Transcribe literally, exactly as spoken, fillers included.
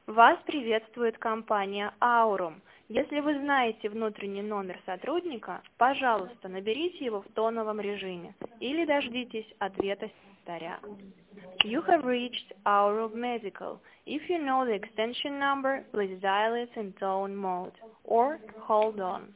Вас приветствует компания Aurum. Если вы знаете внутренний номер сотрудника, пожалуйста, наберите его в тоновом режиме или дождитесь ответа секретаря. You have reached Aurum Medical. If you know the extension number, please dial it in tone mode or hold on.